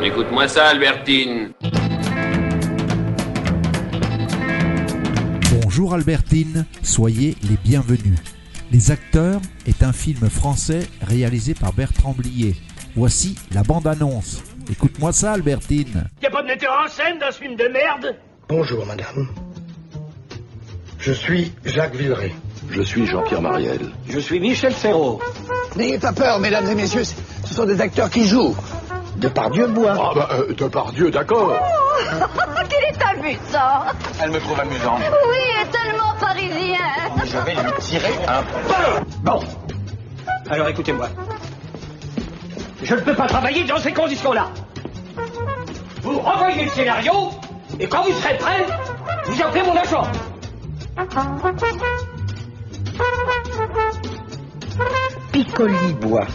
Écoute-moi ça, Albertine. Bonjour Albertine, soyez les bienvenus. Les Acteurs est un film français réalisé par Bertrand Blier. Voici la bande-annonce. Écoute-moi ça Albertine. Y'a pas de metteur en scène dans ce film de merde? Bonjour madame. Je suis Jacques Villeray. Je suis Jean-Pierre Mariel. Je suis Michel Serrault. N'ayez pas peur, mesdames et messieurs, ce sont des acteurs qui jouent. Depardieu boit. Ah bah, Depardieu, d'accord. Qu'il est amusant. Elle me trouve amusante. Oui, et tellement parisien. Je vais lui tirer un peu. Bon. Alors écoutez-moi. Je ne peux pas travailler dans ces conditions-là. Vous renvoyez le scénario, et quand vous serez prêt, vous appelez mon agent. Piccoli boit.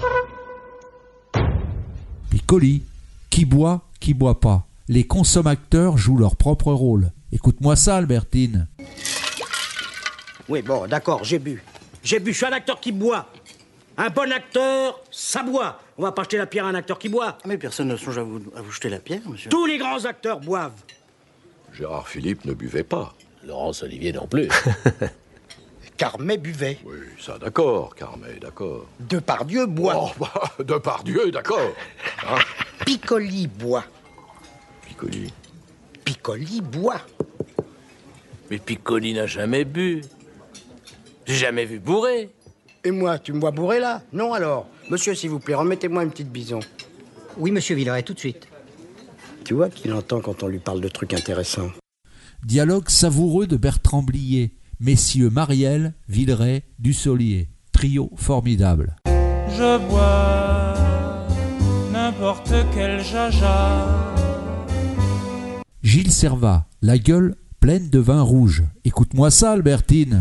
Piccoli, qui boit pas. Les consommateurs jouent leur propre rôle. Écoute-moi ça Albertine. Oui, bon, d'accord, j'ai bu. Je suis un acteur qui boit. Un bon acteur, ça boit. On va pas jeter la pierre à un acteur qui boit. Mais personne ne songe à vous jeter la pierre, monsieur. Tous les grands acteurs boivent. Gérard Philippe ne buvait pas. Laurence Olivier non plus. Carmet buvait. Oui, ça d'accord, Carmet, d'accord. Depardieu boit. Oh, bah, Depardieu, d'accord. Hein? Piccoli boit. Piccoli. Piccoli boit. Mais Piccoli n'a jamais bu. J'ai jamais vu bourré. Et moi, tu me vois bourré là? Non alors. Monsieur, s'il vous plaît, remettez-moi une petite bison. Oui, monsieur Villeray, tout de suite. Tu vois qu'il entend quand on lui parle de trucs intéressants. Dialogue savoureux de Bertrand Blier. Messieurs Mariel, Villeray, Dussolier. Trio formidable. Je bois n'importe quel jaja. Gilles Servat, la gueule pleine de vin rouge. Écoute-moi ça Albertine.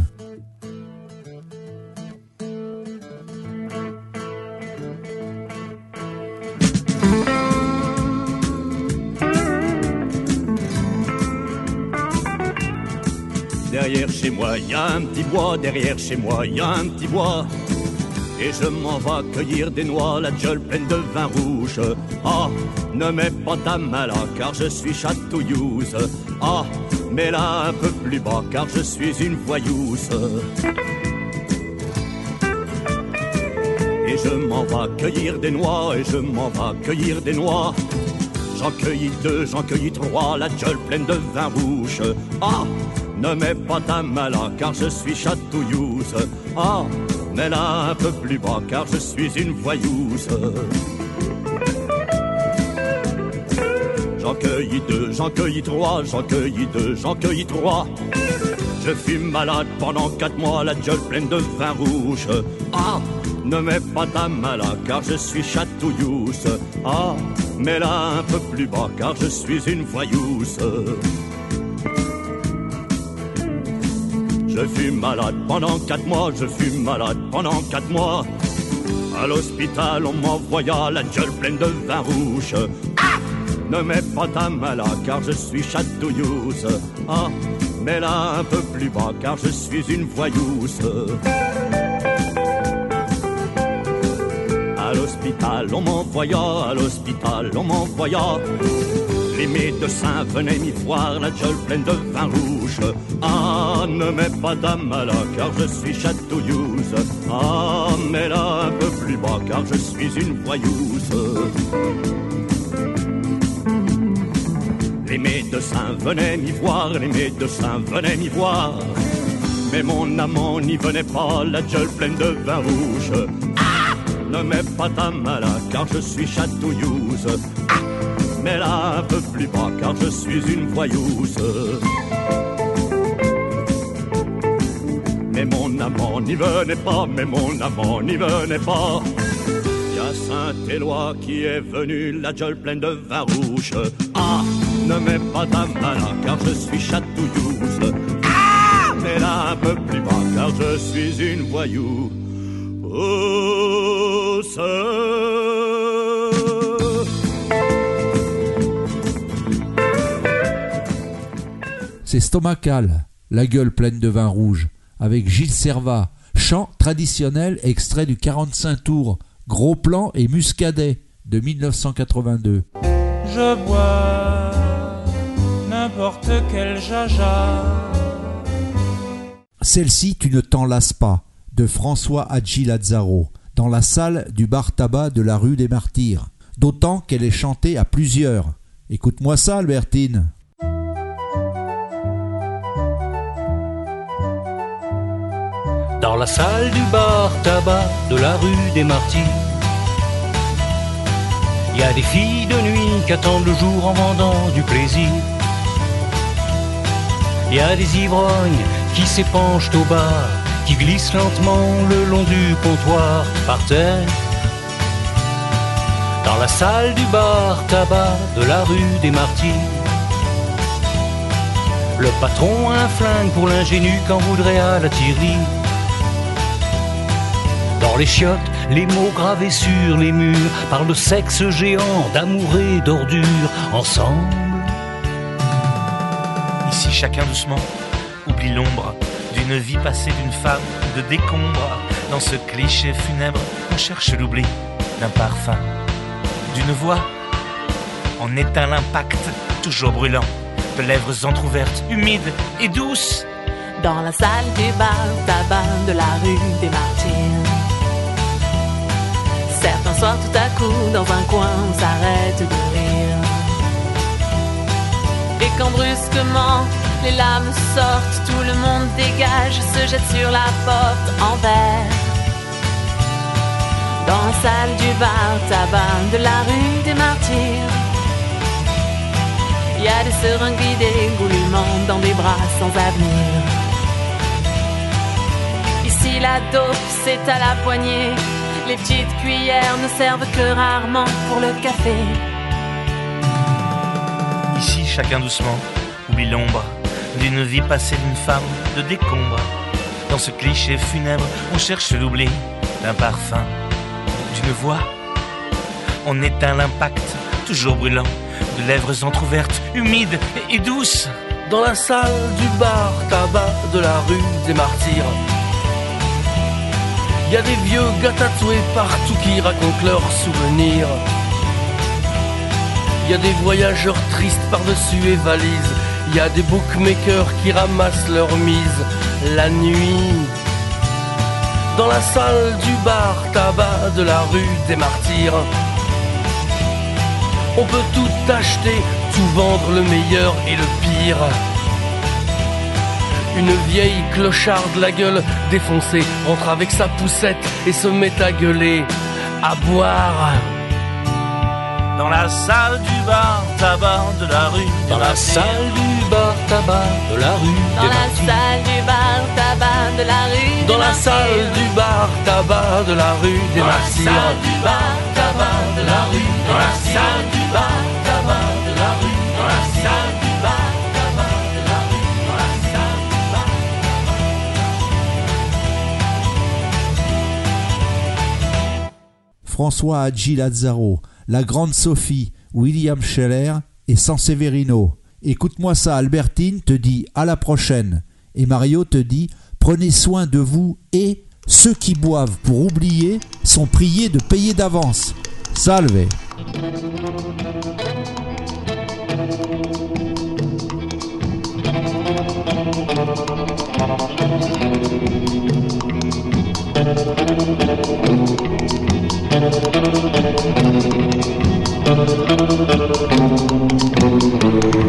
Derrière chez moi, y a un petit bois, derrière chez moi, y a un petit bois. Et je m'en vais cueillir des noix, la gueule pleine de vin rouge. Ah, ne mets pas ta main là, car je suis chatouilleuse. Ah, mets-la un peu plus bas, car je suis une voyeuse. Et je m'en vais cueillir des noix, et je m'en vais cueillir des noix. J'en cueillis deux, j'en cueillis trois, la gueule pleine de vin rouge. Ah, ne mets pas ta main là, car je suis chatouilleuse. Ah, mets-la un peu plus bas, car je suis une voyeuse. J'en cueillis deux, j'en cueillis trois, j'en cueillis deux, j'en cueillis trois. Je fus malade pendant 4 mois, la gueule pleine de vin rouge. Ah, ne mets pas ta main là, car je suis chatouilleuse. Ah, mets-la un peu plus bas, car je suis une voyeuse. Je fus malade pendant 4 mois, je fus malade pendant 4 mois. À l'hôpital, on m'envoya la gueule pleine de vin rouge. Ah, ne mets pas ta main là, car je suis chatouilleuse. Ah, mets-la un peu plus bas, car je suis une voyeuse. À l'hôpital, on m'envoya, à l'hôpital, on m'envoya. Les médecins venaient m'y voir, la gueule pleine de vin rouge. Ah, ne mets pas ta main là, car je suis chatouilleuse. Ah, mets-la un peu plus bas, car je suis une voyeuse. Les médecins venaient m'y voir, les médecins venaient m'y voir. Mais mon amant n'y venait pas, la gueule pleine de vin rouge. Ah, ne mets pas ta main là, car je suis chatouilleuse. Ah, mets-la un peu plus bas, car je suis une voyeuse. Mais mon amant n'y venait pas, mais mon amant n'y venait pas. Y a Saint-Éloi qui est venu, la gueule pleine de vin rouge. Ah, ne mets pas ta main là, car je suis chatouilleuse. Ah, mets-la un peu plus bas, car je suis une voyou. Oh, C'est Stomacal, la gueule pleine de vin rouge, avec Gilles Servat, chant traditionnel extrait du 45 tours, gros plan et muscadet de 1982. je bois n'importe quel jaja. Celle-ci, tu ne t'en lasses pas, de François Hadji Lazzaro, dans la salle du bar tabac de la rue des Martyrs, d'autant qu'elle est chantée à plusieurs. Écoute-moi ça, Albertine. Dans la salle du bar tabac de la rue des Martyrs, il y a des filles de nuit qui attendent le jour en vendant du plaisir. Il y a des ivrognes qui s'épanchent au bar, qui glissent lentement le long du comptoir par terre. Dans la salle du bar tabac de la rue des Martyrs, le patron a un flingue pour l'ingénu qu'en voudrait à la tirelire. Dans les chiottes, les mots gravés sur les murs parlent de sexe géant, d'amour et d'ordure ensemble. Ici, chacun doucement oublie l'ombre d'une vie passée d'une femme de décombre. Dans ce cliché funèbre, on cherche l'oubli d'un parfum, d'une voix. On éteint l'impact, toujours brûlant, de lèvres entr'ouvertes, humides et douces. Dans la salle du bar tabac de la rue des Martyrs, certains soirs tout à coup, dans un coin, on s'arrête de rire. Et quand brusquement les lames sortent, tout le monde dégage, se jette sur la porte en verre. Dans la salle du bar tabac de la rue des Martyrs, il y a des seringues vidées goulûment dans des bras sans avenir. Ici la dope c'est à la poignée, les petites cuillères ne servent que rarement pour le café. Ici, chacun doucement oublie l'ombre d'une vie passée d'une femme de décombre. Dans ce cliché funèbre, on cherche l'oubli d'un parfum, d'une voix. On éteint l'impact, toujours brûlant, de lèvres entr'ouvertes, humides et douces. Dans la salle du bar tabac de la rue des Martyrs, y a des vieux gars tatoués partout qui racontent leurs souvenirs. Y a des voyageurs tristes par-dessus les valises. Y a des bookmakers qui ramassent leur mise la nuit. Dans la salle du bar tabac de la rue des Martyrs, on peut tout acheter, tout vendre, le meilleur et le pire. Une vieille clocharde, la gueule défoncée, rentre avec sa poussette et se met à gueuler, à boire. Dans la salle du bar tabac de la rue des Martyrs. Dans la salle du bar tabac de la rue des Martyrs. Dans la salle du bar tabac de la rue des Martyrs. Dans la salle du bar tabac de la rue des Martyrs. Dans la salle du bar tabac de la rue des Martyrs. Dans la salle du bar tabac de la rue. Dans la salle du bar tabac de la rue. Dans la salle du bar. François Hadji Lazzaro, La Grande Sophie, William Scheller et Sanseverino. Écoute-moi ça, Albertine te dit à la prochaine. Et Mario te dit prenez soin de vous et ceux qui boivent pour oublier sont priés de payer d'avance. Salve. Thank you.